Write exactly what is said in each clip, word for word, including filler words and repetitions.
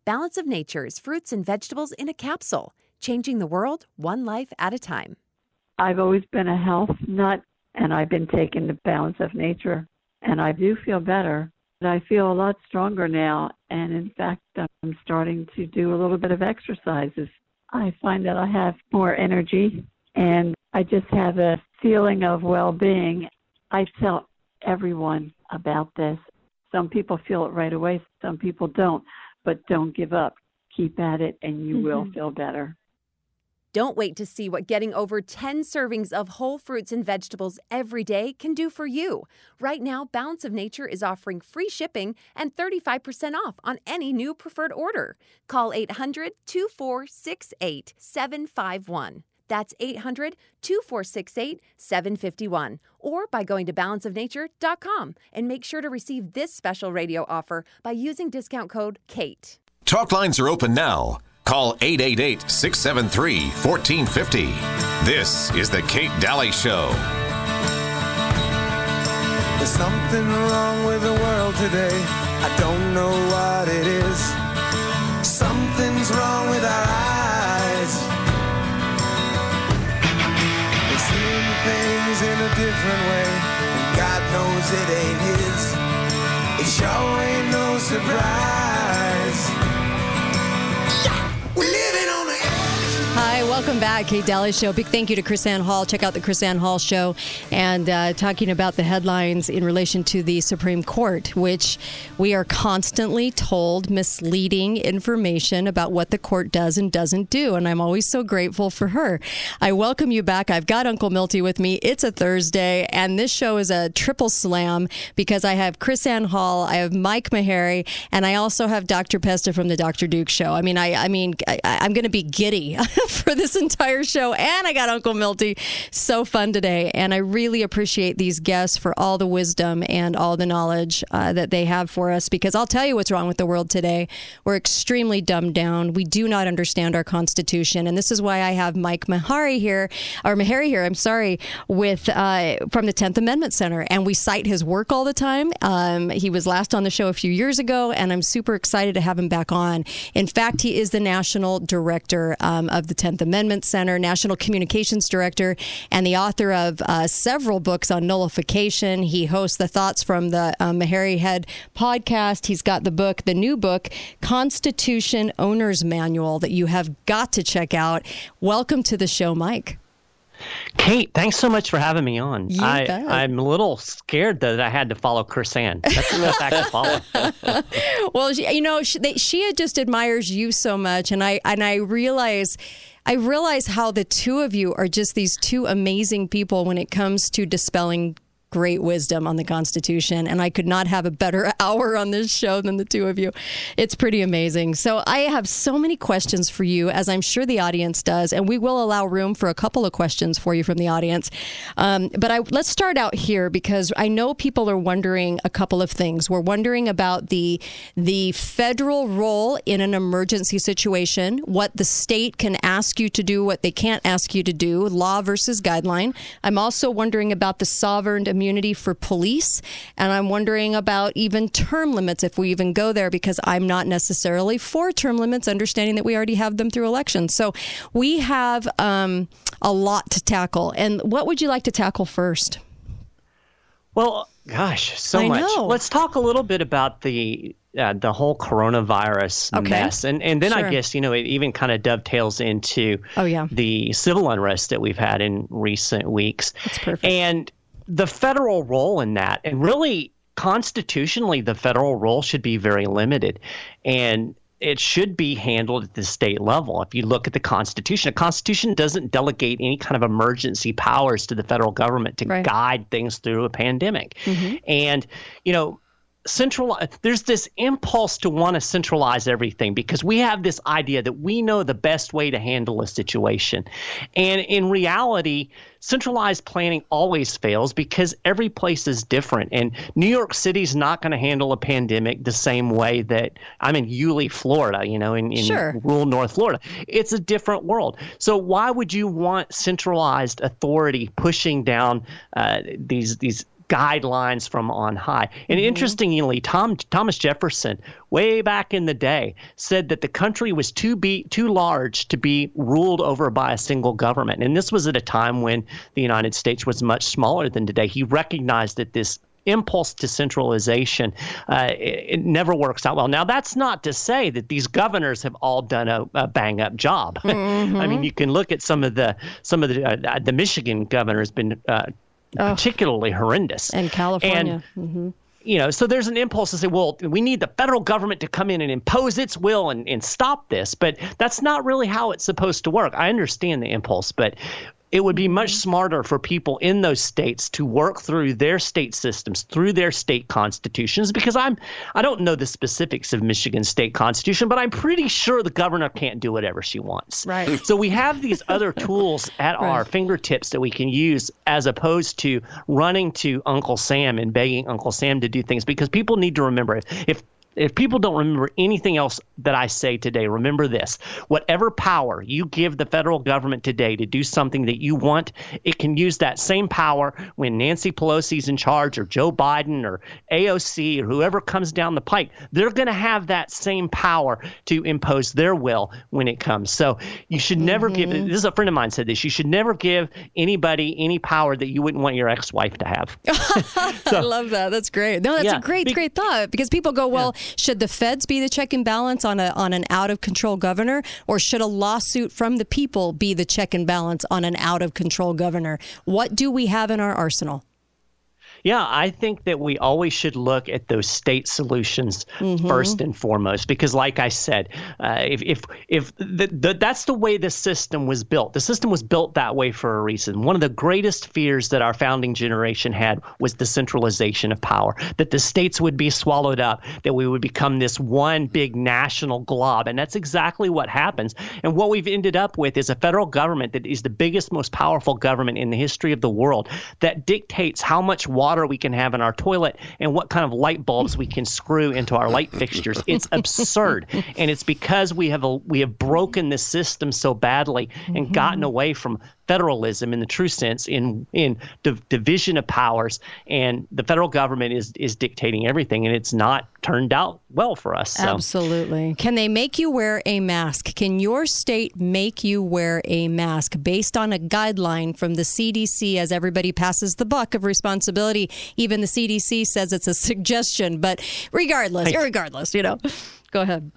Balance of Nature's fruits and vegetables in a capsule, changing the world one life at a time. I've always been a health nut, and I've been taking the Balance of Nature, and I do feel better. I feel a lot stronger now, and in fact, I'm starting to do a little bit of exercises. I find that I have more energy, and I just have a feeling of well-being. I tell everyone about this. Some people feel it right away, some people don't, but don't give up. Keep at it, and you mm-hmm. will feel better. Don't wait to see what getting over ten servings of whole fruits and vegetables every day can do for you. Right now, Balance of Nature is offering free shipping and thirty-five percent off on any new preferred order. Call eight hundred, two four six eight, seven five one. That's eight hundred, two four six eight, seven five one. Or by going to balance of nature dot com and make sure to receive this special radio offer by using discount code KATE. Talk lines are open now. Call eight eight eight, six seven three, one four five zero. This is the Kate Daly Show. There's something wrong with the world today. I don't know what it is. Something's wrong with our eyes. We're seeing things in a different way, and God knows it ain't his. It sure ain't no surprise. We're living on the edge. Hi, welcome back, Kate Daly Show. Big thank you to KrisAnne Hall. Check out the KrisAnne Hall Show, and uh, talking about the headlines in relation to the Supreme Court, which we are constantly told misleading information about what the court does and doesn't do, and I'm always so grateful for her. I welcome you back. I've got Uncle Milty with me. It's a Thursday, and this show is a triple slam because I have KrisAnne Hall, I have Mike Maharrey, and I also have Doctor Pesta from the Doctor Duke Show. I mean, I, I mean, I, I'm going to be giddy for this entire show, and I got Uncle Milty. So fun today, and I really appreciate these guests for all the wisdom and all the knowledge uh, that they have for us, because I'll tell you what's wrong with the world today. We're extremely dumbed down. We do not understand our Constitution, and this is why I have Mike Maharrey here, or Maharrey here, I'm sorry, with uh, from the tenth Amendment Center, and we cite his work all the time. Um, he was last on the show a few years ago, and I'm super excited to have him back on. In fact, he is the national director um, of the tenth Amendment Center, National Communications Director, and the author of uh, several books on nullification. He hosts the Thoughts from the uh, Maharrey Head podcast. He's got the book, the new book, Constitution Owner's Manual, that you have got to check out. Welcome to the show, Mike. Kate, thanks so much for having me on. You I, bet. I'm a little scared that I had to follow KrisAnne. That's the most I can follow. Well, she, you know, she, they, she just admires you so much, and I and I realize, I realize how the two of you are just these two amazing people when it comes to dispelling great wisdom on the Constitution, and I could not have a better hour on this show than the two of you. It's pretty amazing. So I have so many questions for you, as I'm sure the audience does, and we will allow room for a couple of questions for you from the audience. Um, but I, let's start out here, because I know people are wondering a couple of things. We're wondering about the the federal role in an emergency situation, what the state can ask you to do, what they can't ask you to do, law versus guideline. I'm also wondering about the sovereign immunity for police, and I'm wondering about even term limits, if we even go there, because I'm not necessarily for term limits, understanding that we already have them through elections. So we have um, a lot to tackle. And what would you like to tackle first? Well, gosh, so I much. know. Let's talk a little bit about the uh, the whole coronavirus Okay. mess, and and then Sure. I guess you know it even kind of dovetails into Oh, yeah. the civil unrest that we've had in recent weeks. That's perfect. And the federal role in that, and really constitutionally, the federal role should be very limited, and it should be handled at the state level. If you look at the Constitution, the Constitution doesn't delegate any kind of emergency powers to the federal government to Right. guide things through a pandemic. Mm-hmm. And, you know, central there's this impulse to want to centralize everything, because we have this idea that we know the best way to handle a situation. And in reality, centralized planning always fails, because every place is different. And New York City's not going to handle a pandemic the same way that I'm in Yulee, Florida, you know, in, in Sure. rural North Florida. It's a different world. So why would you want centralized authority pushing down uh, these these guidelines from on high. And mm-hmm. interestingly, Tom, Thomas Jefferson, way back in the day, said that the country was too be too large to be ruled over by a single government. And this was at a time when the United States was much smaller than today. He recognized that this impulse to centralization, uh, it, it never works out well. Now, that's not to say that these governors have all done a, a bang-up job. Mm-hmm. I mean, you can look at some of the some of the uh, the Michigan governor has been uh, oh. particularly horrendous, and California. And, mm-hmm. You know, so there's an impulse to say, well, we need the federal government to come in and impose its will and, and stop this. But that's not really how it's supposed to work. I understand the impulse, but it would be much smarter for people in those states to work through their state systems, through their state constitutions, because I'm I don't know the specifics of Michigan's state constitution, but I'm pretty sure the governor can't do whatever she wants. Right. So we have these other tools at right. our fingertips that we can use, as opposed to running to Uncle Sam and begging Uncle Sam to do things, because people need to remember, if, if If people don't remember anything else that I say today, remember this. Whatever power you give the federal government today to do something that you want, it can use that same power when Nancy Pelosi's in charge, or Joe Biden, or A O C, or whoever comes down the pike. They're going to have that same power to impose their will when it comes. So you should never mm-hmm. give – this is a friend of mine said this. You should never give anybody any power that you wouldn't want your ex-wife to have. So, I love that. That's great. No, that's yeah, a great, be, great thought, because people go, well – yeah. should the feds be the check and balance on a on an out-of-control governor, or should a lawsuit from the people be the check and balance on an out-of-control governor? What do we have in our arsenal? Yeah, I think that we always should look at those state solutions mm-hmm. first and foremost, because, like I said, uh, if if if the, the, that's the way the system was built. The system was built that way for a reason. One of the greatest fears that our founding generation had was the centralization of power, that the states would be swallowed up, that we would become this one big national glob, and that's exactly what happens. And what we've ended up with is a federal government that is the biggest, most powerful government in the history of the world, that dictates how much water water we can have in our toilet and what kind of light bulbs we can screw into our light fixtures. It's absurd. And it's because we have a, we have broken this system so badly and mm-hmm. gotten away from federalism in the true sense, in in div- division of powers, and the federal government is is dictating everything, and it's not turned out well for us. So. Absolutely. Can they make you wear a mask? Can your state make you wear a mask based on a guideline from the C D C, as everybody passes the buck of responsibility? Even the C D C says it's a suggestion, but regardless, regardless, you know, go ahead.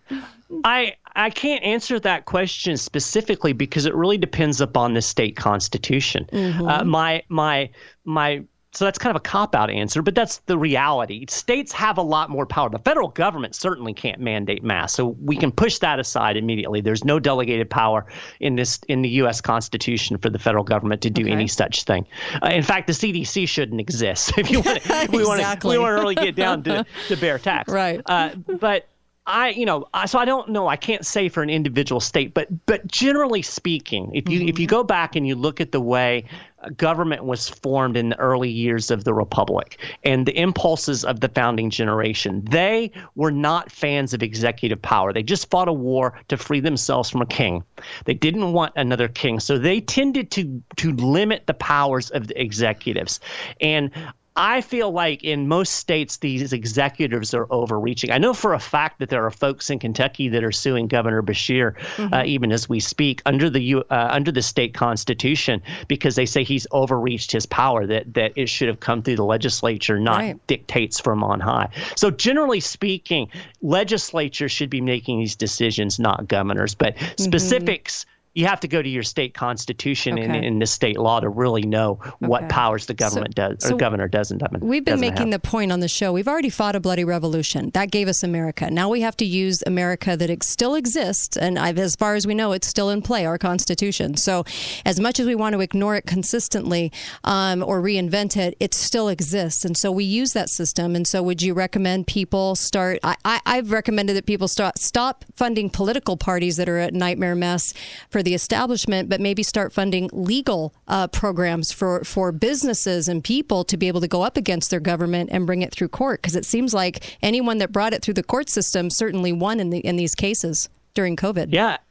I I can't answer that question specifically because it really depends upon the state constitution. Mm-hmm. Uh, my my my. So that's kind of a cop-out answer, but that's the reality. States have a lot more power. The federal government certainly can't mandate masks, so we can push that aside immediately. There's no delegated power in this in the U S Constitution for the federal government to do okay. any such thing. Uh, in fact, the C D C shouldn't exist. If you want to, we want to, we want to really get down to to bare tax, right? Uh, but. I, you know, I, so I don't know. I can't say for an individual state, but but generally speaking, if you mm-hmm. if you go back and you look at the way government was formed in the early years of the Republic and the impulses of the founding generation, they were not fans of executive power. They just fought a war to free themselves from a king. They didn't want another king, so they tended to to limit the powers of the executives. And I feel like in most states, these executives are overreaching. I know for a fact that there are folks in Kentucky that are suing Governor Beshear, mm-hmm. uh, even as we speak, under the uh, under the state constitution, because they say he's overreached his power, that that it should have come through the legislature, not right. dictates from on high. So generally speaking, legislatures should be making these decisions, not governors. But mm-hmm. specifics, you have to go to your state constitution okay. and in the state law to really know what okay. powers the government so, does or so governor doesn't. We've been doesn't making have. the point on the show. We've already fought a bloody revolution. That gave us America. Now we have to use America that ex- still exists. And I've, as far as we know, it's still in play, our Constitution. So as much as we want to ignore it consistently um, or reinvent it, it still exists. And so we use that system. And so would you recommend people start, I, I, I've recommended that people start, stop funding political parties that are a nightmare mess for the establishment, but maybe start funding legal uh, programs for, for businesses and people to be able to go up against their government and bring it through court. Because it seems like anyone that brought it through the court system certainly won in the in these cases during COVID. Yeah.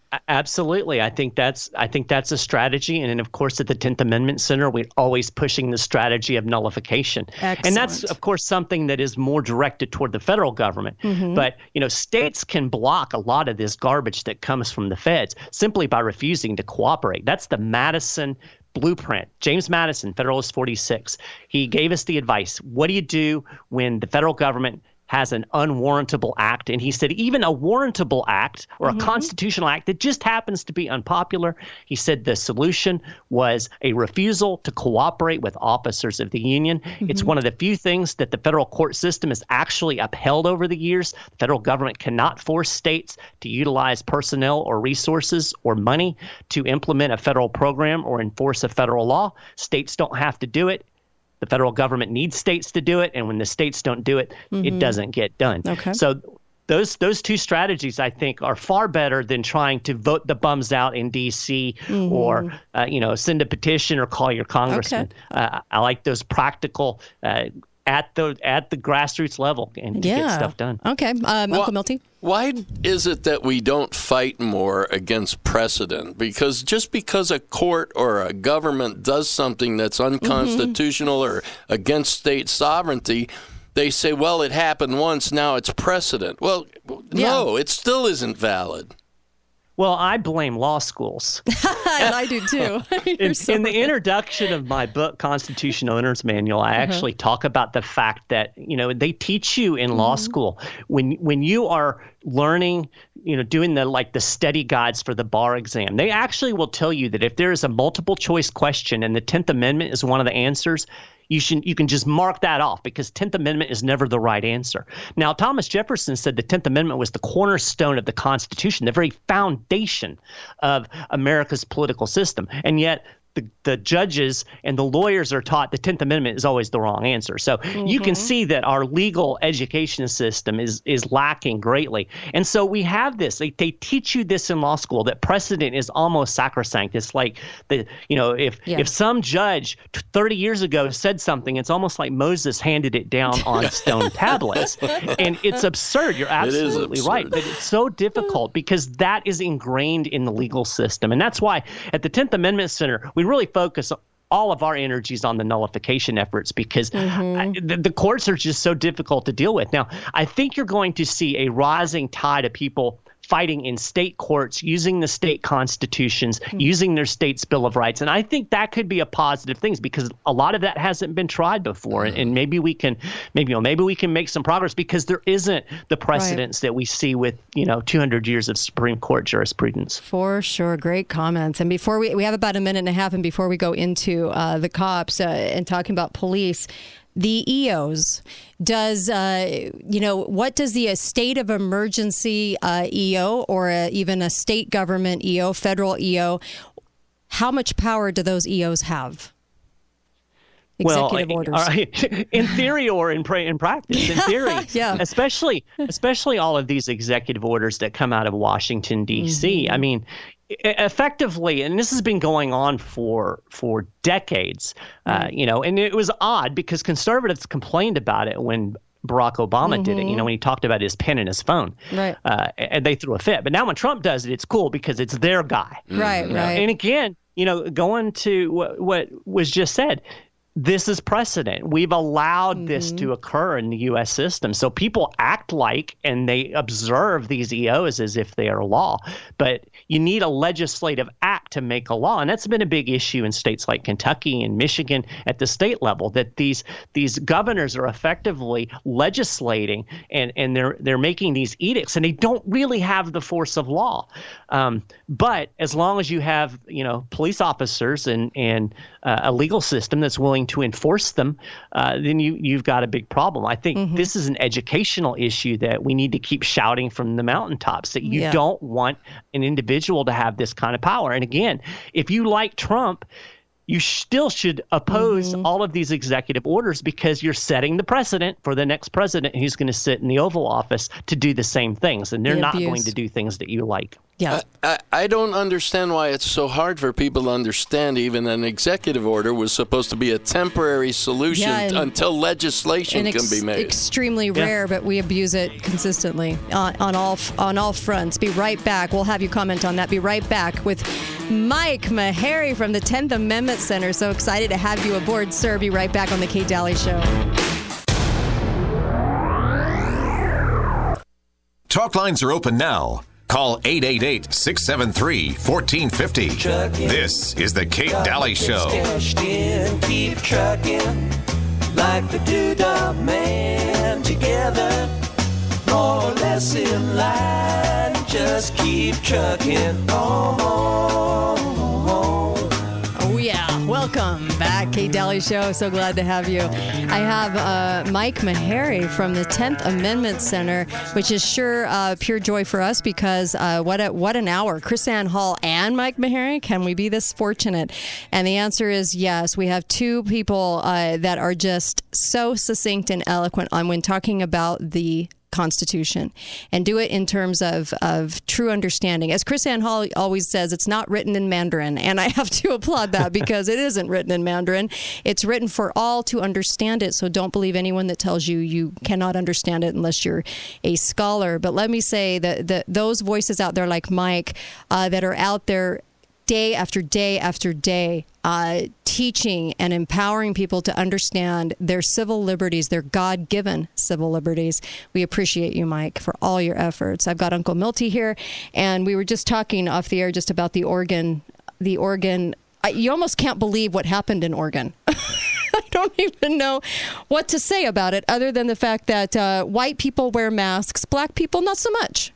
Absolutely. I think that's I think that's a strategy. And then, of course, at the tenth Amendment Center, we're always pushing the strategy of nullification. Excellent. And that's, of course, something that is more directed toward the federal government. Mm-hmm. But, you know, states can block a lot of this garbage that comes from the feds simply by refusing to cooperate. That's the Madison blueprint. James Madison, Federalist forty-six. He gave us the advice. What do you do when the federal government has an unwarrantable act? And he said even a warrantable act or mm-hmm. a constitutional act that just happens to be unpopular, he said the solution was a refusal to cooperate with officers of the Union. Mm-hmm. It's one of the few things that the federal court system has actually upheld over the years. The federal government cannot force states to utilize personnel or resources or money to implement a federal program or enforce a federal law. States don't have to do it. The federal government needs states to do it, and when the states don't do it, mm-hmm. it doesn't get done. Okay. So those those two strategies, I think, are far better than trying to vote the bums out in D C mm-hmm. or uh, you know send a petition or call your congressman. Okay. Uh, I like those practical uh, at the at the grassroots level and yeah. to get stuff done. Okay, um, Uncle Milty. Why is it that we don't fight more against precedent? Because just because a court or a government does something that's unconstitutional mm-hmm. or against state sovereignty, they say, well, it happened once, now it's precedent. Well, yeah. no, it still isn't valid. Well, I blame law schools. And I do too. in, so in the right. introduction of my book, Constitutional Owner's Manual, I uh-huh. actually talk about the fact that, you know, they teach you in mm-hmm. law school when when you are learning, you know, doing the like the study guides for the bar exam, they actually will tell you that if there is a multiple choice question and the tenth Amendment is one of the answers, you should you can just mark that off because tenth Amendment is never the right answer. Now, Thomas Jefferson said the tenth Amendment was the cornerstone of the Constitution, the very foundation of America's political system. And yet the, the judges and the lawyers are taught the tenth Amendment is always the wrong answer. So mm-hmm. you can see that our legal education system is is lacking greatly. And so we have this. They, they teach you this in law school, that precedent is almost sacrosanct. It's like, the you know, if yeah. if some judge thirty years ago said something, it's almost like Moses handed it down on stone tablets. And it's absurd. You're absolutely absurd. right. But it's so difficult because that is ingrained in the legal system. And that's why at the tenth Amendment Center, we really focus all of our energies on the nullification efforts because mm-hmm. I, the, the courts are just so difficult to deal with. Now, I think you're going to see a rising tide of people fighting in state courts, using the state constitutions, mm-hmm. using their state's Bill of Rights. And I think that could be a positive thing because a lot of that hasn't been tried before. Mm-hmm. And, and maybe we can maybe you know, maybe we can make some progress because there isn't the precedents right. that we see with, you know, two hundred years of Supreme Court jurisprudence. For sure. Great comments. And before we we have about a minute and a half and before we go into uh, the cops uh, and talking about police, the E Os, does, uh, you know, what does the uh, state of emergency uh, E O or uh, even a state government E O, federal E O, how much power do those E Os have? Executive well, orders. Uh, in theory or in, pra- in practice. In theory, yeah. especially especially all of these executive orders that come out of Washington, D C. Mm-hmm. I mean, effectively, and this has been going on for for decades, uh, you know, and it was odd because conservatives complained about it when Barack Obama mm-hmm. did it, you know, when he talked about his pen and his phone. Right. Uh, and they threw a fit. But now when Trump does it, it's cool because it's their guy. Right, you know? right. And again, you know, going to what, what was just said, this is precedent. We've allowed mm-hmm. this to occur in the U S system. So people act like and they observe these E Os as if they are law. But you need a legislative act to make a law. And that's been a big issue in states like Kentucky and Michigan at the state level, that these these governors are effectively legislating and, and they're they're making these edicts and they don't really have the force of law. Um, but as long as you have, you know, police officers and, and uh, a legal system that's willing to enforce them, uh, then you, you've got a big problem. I think mm-hmm. this is an educational issue that we need to keep shouting from the mountaintops, that you yeah. don't want an individual to have this kind of power. And again, if you like Trump, you still should oppose mm-hmm. all of these executive orders because you're setting the precedent for the next president who's going to sit in the Oval Office to do the same things. And they're the not abuse. going to do things that you like. Yeah. I, I don't understand why it's so hard for people to understand even an executive order was supposed to be a temporary solution yeah, until legislation ex- can be made. Extremely yeah. rare, but we abuse it consistently on, on all on all fronts. Be right back. We'll have you comment on that. Be right back with Mike Maharrey from the tenth Amendment Center. So excited to have you aboard, sir. Be right back on the Kate Daly Show. Talk lines are open now. Call eight eight eight, six seven three, one four five zero. This is the Kate Daly Show. Keep trucking like the Doodah Man together, more or less in line. Just keep trucking on. Oh, yeah. Welcome back, Kate Daly Show. So glad to have you. I have uh, Mike Maharrey from the tenth Amendment Center, which is sure uh, pure joy for us because uh, what a, what an hour. KrisAnne Hall and Mike Maharrey. Can we be this fortunate? And the answer is yes. We have two people uh, that are just so succinct and eloquent on when talking about the Constitution and do it in terms of, of true understanding. As KrisAnne Hall always says, it's not written in Mandarin, and I have to applaud that because it isn't written in Mandarin. It's written for all to understand it, so don't believe anyone that tells you you cannot understand it unless you're a scholar. But let me say that, that those voices out there like Mike uh, that are out there day after day after day, uh, teaching and empowering people to understand their civil liberties, their God-given civil liberties. We appreciate you, Mike, for all your efforts. I've got Uncle Milty here, and we were just talking off the air just about the Oregon, the Oregon. I, you almost can't believe what happened in Oregon. I don't even know what to say about it other than the fact that uh, white people wear masks, black people not so much.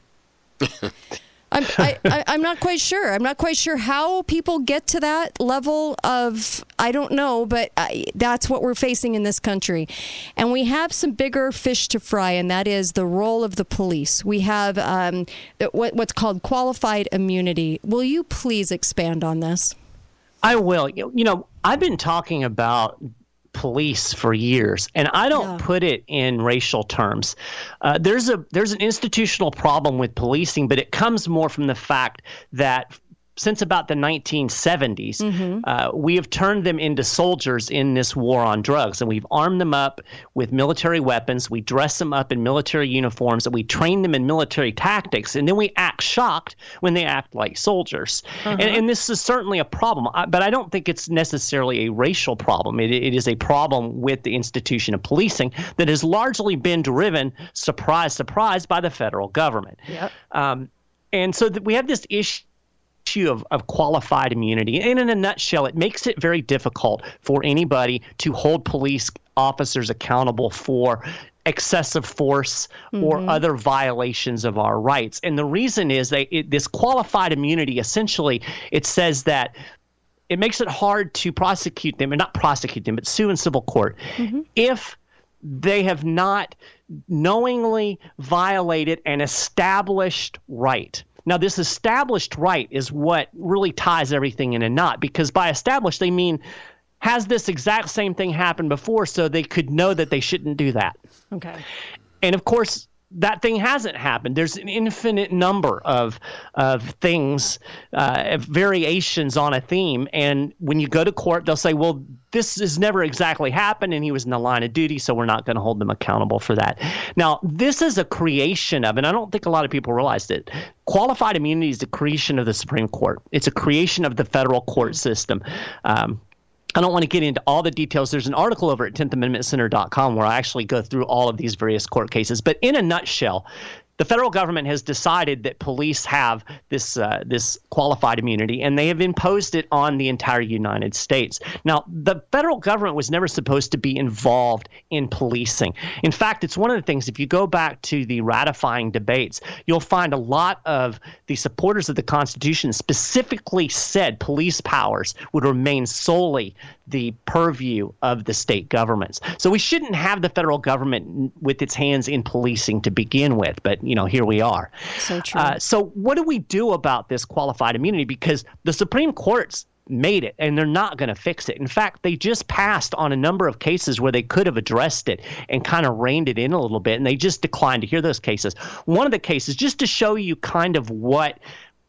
I'm, I, I, I'm not quite sure. I'm not quite sure how people get to that level of, I don't know, but I, that's what we're facing in this country. And we have some bigger fish to fry, and that is the role of the police. We have um, what, what's called qualified immunity. Will you please expand on this? I will. You know, I've been talking about police for years, and I don't yeah. put it in racial terms. Uh, there's a there's an institutional problem with policing, but it comes more from the fact that since about the nineteen seventies, mm-hmm. uh, we have turned them into soldiers in this war on drugs, and we've armed them up with military weapons. We dress them up in military uniforms, and we train them in military tactics, and then we act shocked when they act like soldiers. Uh-huh. And, and this is certainly a problem, but I don't think it's necessarily a racial problem. It, it is a problem with the institution of policing that has largely been driven, surprise, surprise, by the federal government. Yep. Um, and so that we have this issue issue of, of qualified immunity. And in a nutshell, it makes it very difficult for anybody to hold police officers accountable for excessive force mm-hmm. or other violations of our rights. And the reason is that it, this qualified immunity, essentially, it says that it makes it hard to prosecute them, and not prosecute them, but sue in civil court mm-hmm. if they have not knowingly violated an established right. Now, this established right is what really ties everything in a knot, because by established, they mean, has this exact same thing happened before so they could know that they shouldn't do that? Okay. And of course, that thing hasn't happened. There's an infinite number of of things, uh, of variations on a theme. And when you go to court, they'll say, well, this has never exactly happened, and he was in the line of duty, so we're not going to hold them accountable for that. Now, this is a creation of, and I don't think a lot of people realized it, qualified immunity is the creation of the Supreme Court. It's a creation of the federal court system. Um, I don't want to get into all the details. There's an article over at tenth amendment center dot com where I actually go through all of these various court cases. But in a nutshell, the federal government has decided that police have this uh, this qualified immunity, and they have imposed it on the entire United States. Now, the federal government was never supposed to be involved in policing. In fact, it's one of the things, if you go back to the ratifying debates, you'll find a lot of the supporters of the Constitution specifically said police powers would remain solely the purview of the state governments. So we shouldn't have the federal government with its hands in policing to begin with, but you know, here we are. So true. Uh, so what do we do about this qualified immunity? Because the Supreme Court's made it, and they're not going to fix it. In fact, they just passed on a number of cases where they could have addressed it and kind of reined it in a little bit, and they just declined to hear those cases. One of the cases, just to show you kind of what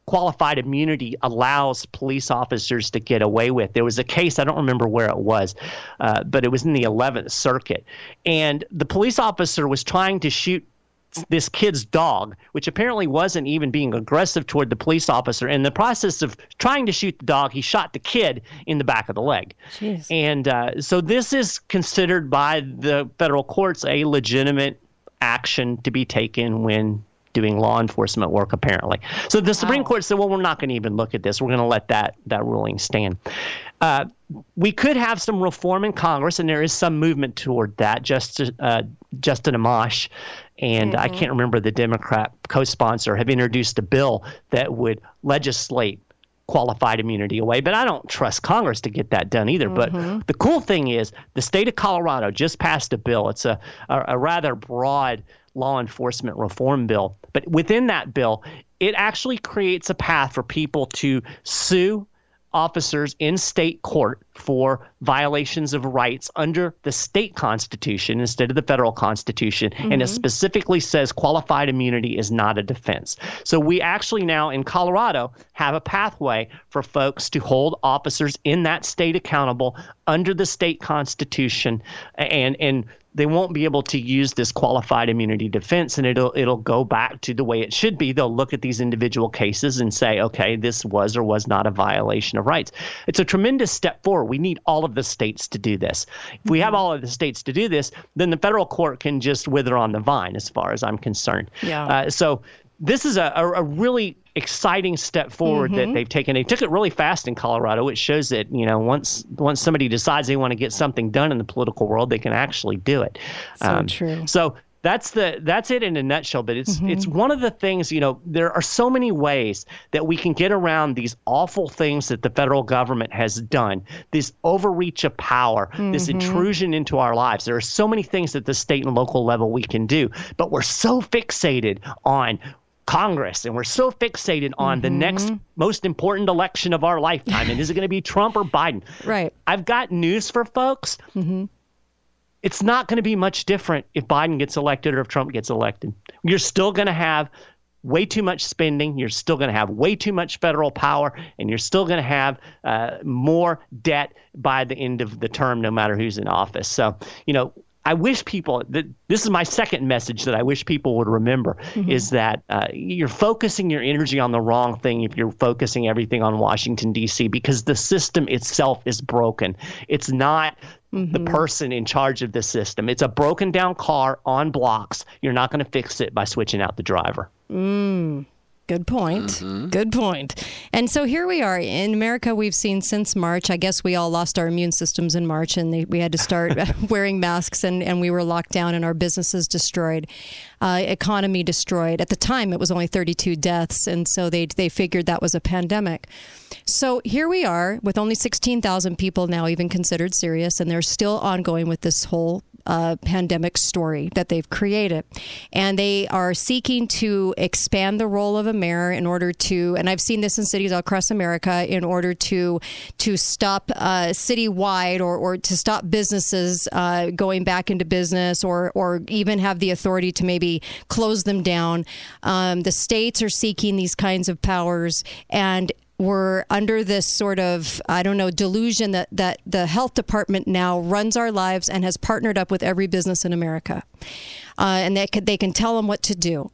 qualified immunity allows police officers to get away with. There was a case, I don't remember where it was, uh, but it was in the eleventh Circuit. And the police officer was trying to shoot this kid's dog, which apparently wasn't even being aggressive toward the police officer. In the process of trying to shoot the dog, he shot the kid in the back of the leg. Jeez. And uh, so this is considered by the federal courts a legitimate action to be taken when doing law enforcement work, apparently. So the Supreme Wow. Court said, well, we're not going to even look at this. We're going to let that that ruling stand. Uh, we could have some reform in Congress, and there is some movement toward that. Just, uh, Justin Amash and mm-hmm. I can't remember the Democrat co-sponsor have introduced a bill that would legislate qualified immunity away, but I don't trust Congress to get that done either. Mm-hmm. But the cool thing is the state of Colorado just passed a bill. It's a, a, a rather broad law enforcement reform bill. But within that bill, it actually creates a path for people to sue officers in state court for violations of rights under the state constitution instead of the federal constitution. Mm-hmm. And it specifically says qualified immunity is not a defense. So we actually now in Colorado have a pathway for folks to hold officers in that state accountable under the state constitution, and and they won't be able to use this qualified immunity defense, and it'll it'll go back to the way it should be. They'll look at these individual cases and say, okay, this was or was not a violation of rights. It's a tremendous step forward. We need all of the states to do this. If we have all of the states to do this, then the federal court can just wither on the vine, as far as I'm concerned. Yeah. Uh, so this is a, a, a really exciting step forward mm-hmm. that they've taken. They took it really fast in Colorado. It shows that, you know, once once somebody decides they want to get something done in the political world, they can actually do it. So um, true. So that's the that's it in a nutshell. But it's mm-hmm. it's one of the things, you know, there are so many ways that we can get around these awful things that the federal government has done, this overreach of power, mm-hmm. this intrusion into our lives. There are so many things at the state and local level we can do, but we're so fixated on Congress, and we're so fixated on mm-hmm. the next most important election of our lifetime. And is it going to be Trump or Biden? Right. I've got news for folks. Mm-hmm. It's not going to be much different if Biden gets elected or if Trump gets elected. You're still going to have way too much spending. You're still going to have way too much federal power, and you're still going to have uh, more debt by the end of the term, no matter who's in office. So, you know, I wish people that this is my second message that I wish people would remember mm-hmm. is that uh, you're focusing your energy on the wrong thing if you're focusing everything on Washington, D C, because the system itself is broken. It's not mm-hmm. the person in charge of the system. It's a broken down car on blocks. You're not going to fix it by switching out the driver. Mm. Good point. Mm-hmm. Good point. And so here we are. In America, we've seen since March, I guess we all lost our immune systems in March, and they, we had to start wearing masks, and, and we were locked down, and our businesses destroyed, uh, economy destroyed. At the time, it was only thirty-two deaths, and so they they figured that was a pandemic. So here we are with only sixteen thousand people now even considered serious, and they're still ongoing with this whole Uh, pandemic story that they've created. And they are seeking to expand the role of a mayor in order to, and I've seen this in cities all across America, in order to to stop uh, citywide or, or to stop businesses uh, going back into business, or, or even have the authority to maybe close them down. Um, the states are seeking these kinds of powers, and we're under this sort of, I don't know, delusion that, that the health department now runs our lives and has partnered up with every business in America. Uh, and they can, they can tell them what to do.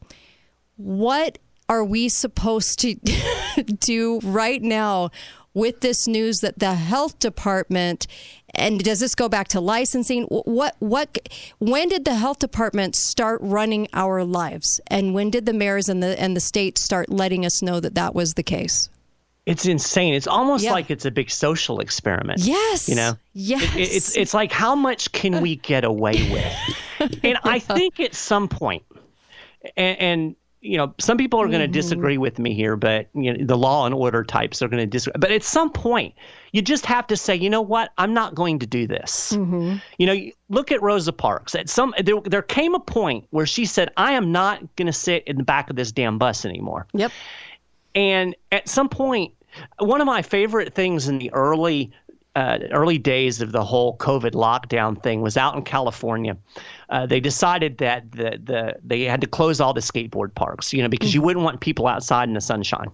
What are we supposed to do right now with this news that the health department, and does this go back to licensing? What, what, when did the health department start running our lives? And when did the mayors and the, and the state start letting us know that that was the case? It's insane. It's almost yeah. like it's a big social experiment. Yes. You know? Yes. It, it, it's it's like, how much can we get away with? And I think at some point, and, and you know, some people are going to mm-hmm. disagree with me here, but you know, the law and order types are going to disagree. But at some point, you just have to say, you know what? I'm not going to do this. Mm-hmm. You know, look at Rosa Parks. At some there, there came a point where she said, I am not going to sit in the back of this damn bus anymore. Yep. And at some point, one of my favorite things in the early uh, early days of the whole COVID lockdown thing was out in California. Uh, they decided that the the they had to close all the skateboard parks, you know, because you wouldn't want people outside in the sunshine.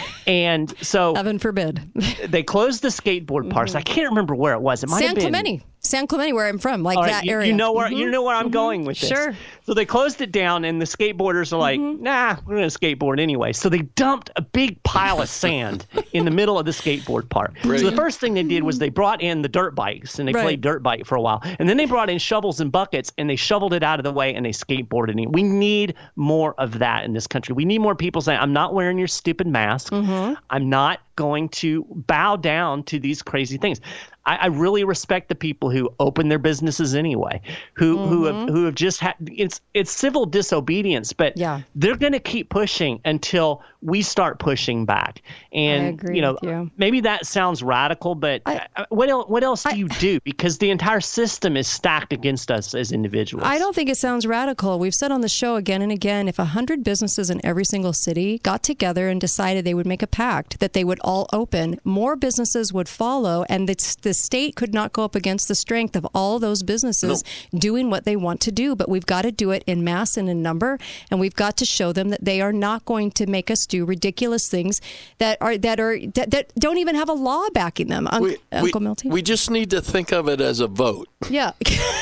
And so heaven forbid. They closed the skateboard parks. I can't remember where it was. It might San have been Clemente. San Clemente, where I'm from, like All right, that you, area. You know where mm-hmm. you know where I'm mm-hmm. going with this. Sure. So they closed it down, and the skateboarders are like, mm-hmm. "Nah, we're going to skateboard anyway." So they dumped a big pile of sand in the middle of the skateboard park. Brilliant. So the first thing they did was they brought in the dirt bikes, and they Right. played dirt bike for a while, and then they brought in shovels and buckets, and they shoveled it out of the way, and they skateboarded it. We need more of that in this country. We need more people saying, "I'm not wearing your stupid mask. Mm-hmm. I'm not going to bow down to these crazy things." I, I really respect the people who open their businesses anyway, who Mm-hmm. who have who have just had it's it's civil disobedience, but Yeah. they're going to keep pushing until we start pushing back. And I agree you know, with you. maybe that sounds radical, but I- uh, what else, what else do I- you do? Because the entire system is stacked against us as individuals. I don't think it sounds radical. We've said on the show again and again, if one hundred businesses in every single city got together and decided they would make a pact that they would all open, more businesses would follow, and the, the state could not go up against the strength of all those businesses doing what they want to do. But we've got to do it in mass and in number, and we've got to show them that they are not going to make us do ridiculous things that are that are that, that don't even have a law backing them. Un- We, Uncle we, Milty? we just need to think of it as a vote. Yeah.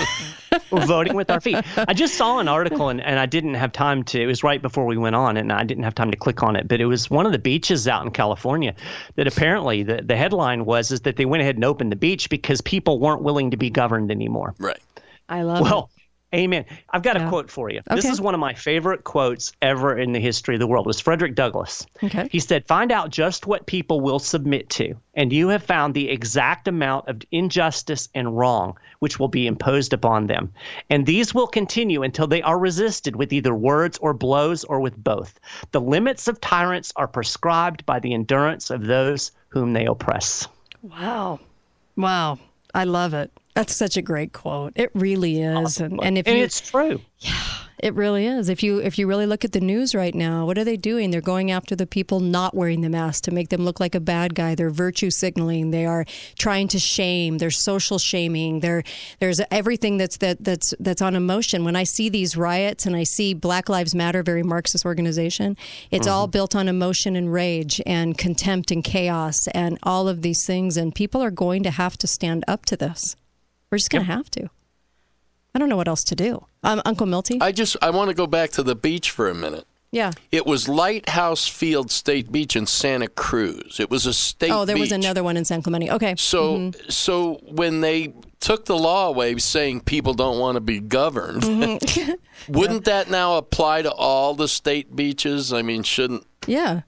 We're voting with our feet. I just saw an article, and, and I didn't have time to, it was right before we went on, and I didn't have time to click on it, but it was one of the beaches out in California that apparently the, the headline was is that they went ahead and opened the beach because people weren't willing to be governed anymore. Right. I love it. Well, amen. I've got Yeah. a quote for you. This Okay. is one of my favorite quotes ever in the history of the world. It was Frederick Douglass. Okay. He said, "Find out just what people will submit to, and you have found the exact amount of injustice and wrong which will be imposed upon them. And these will continue until they are resisted with either words or blows or with both. The limits of tyrants are prescribed by the endurance of those whom they oppress." Wow. Wow. I love it. That's such a great quote. It really is. And, and if And you, it's true. it really is. If you if you really look at the news right now, what are they doing? They're going after the people not wearing the mask to make them look like a bad guy. They're virtue signaling. They are trying to shame. They're social shaming. They're, there's everything that's that that's that's on emotion. When I see these riots and I see Black Lives Matter, very Marxist organization, it's Mm-hmm. all built on emotion and rage and contempt and chaos and all of these things. And people are going to have to stand up to this. We're just going to have to. I don't know what else to do. Um, Uncle Milty? I just I want to go back to the beach for a minute. Yeah. It was Lighthouse Field State Beach in Santa Cruz. It was a state Oh, there was beach. another one in San Clemente. Okay. So, Mm-hmm. so when they took the law away, saying people don't want to be governed, Mm-hmm. wouldn't that now apply to all the state beaches? I mean, shouldn't? Yeah.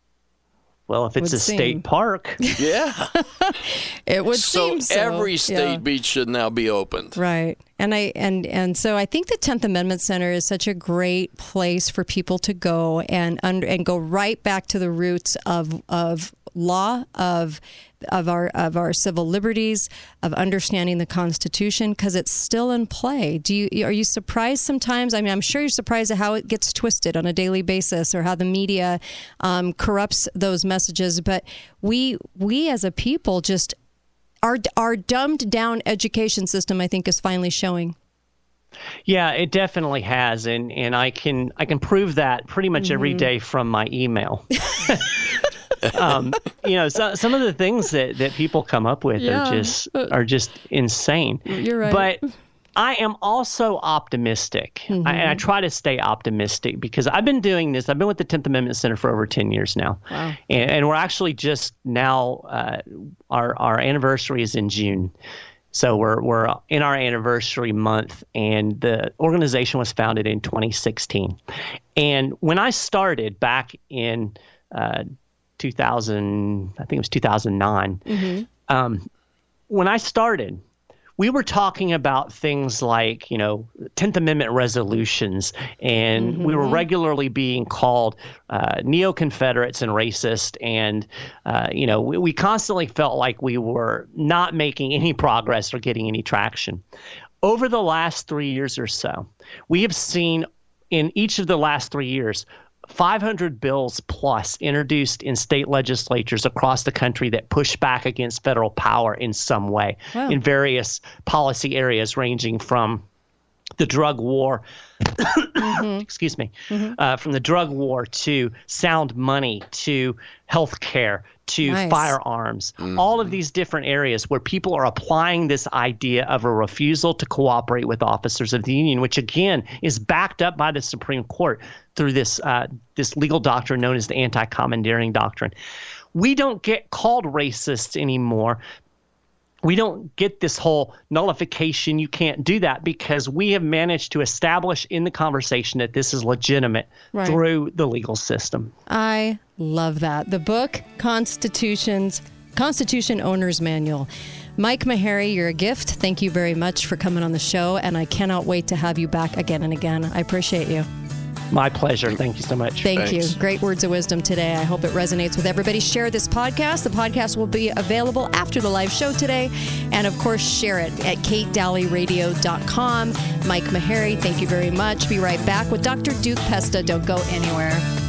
Well, if it's Would a seem. state park, Yeah. It would so seem so. every state Yeah. beach should now be opened. Right. And I and and so I think the tenth Amendment Center is such a great place for people to go and under, and go right back to the roots of of law, of of our of our civil liberties, of understanding the Constitution, because it's still in play. Do you are you surprised sometimes? I mean, I'm sure you're surprised at how it gets twisted on a daily basis, or how the media um, corrupts those messages. But we we as a people just our our dumbed down education system, I think, is finally showing. yeah, it definitely has, and and I can I can prove that pretty much every Mm-hmm. day from my email. um, you know, so, some of the things that, that people come up with Yeah. are just are just insane. You're right. But I am also optimistic, Mm-hmm. I, and I try to stay optimistic because I've been doing this. I've been with the tenth Amendment Center for over ten years now, Wow. and, and we're actually just now uh, our our anniversary is in June. So we're we're in our anniversary month, and the organization was founded in twenty sixteen. And when I started back in uh, two thousand, I think it was two thousand nine, Mm-hmm. um, when I started, we were talking about things like, you know, tenth Amendment resolutions, and we were regularly being called uh, neo-Confederates and racist. And, uh, you know, we, we constantly felt like we were not making any progress or getting any traction. Over the last three years or so, we have seen in each of the last three years five hundred bills plus introduced in state legislatures across the country that push back against federal power in some way Wow. in various policy areas ranging from the drug war, mm-hmm. excuse me, mm-hmm. uh, from the drug war to sound money to health care to nice. firearms, mm-hmm. all of these different areas where people are applying this idea of a refusal to cooperate with officers of the union, which again is backed up by the Supreme Court through this uh, this legal doctrine known as the anti-commandeering doctrine. We don't get called racists anymore. We don't get this whole nullification, you can't do that, because we have managed to establish in the conversation that this is legitimate Right. through the legal system. I love that. The book, Constitution's Constitution Owner's Manual. Mike Maharrey, you're a gift. Thank you very much for coming on the show, and I cannot wait to have you back again and again. I appreciate you. My pleasure. Thank you so much. Thank Thanks. you. Great words of wisdom today. I hope it resonates with everybody. Share this podcast. The podcast will be available after the live show today. And of course, share it at kate dalley radio dot com. Mike Maharrey, thank you very much. Be right back with Doctor Duke Pesta. Don't go anywhere.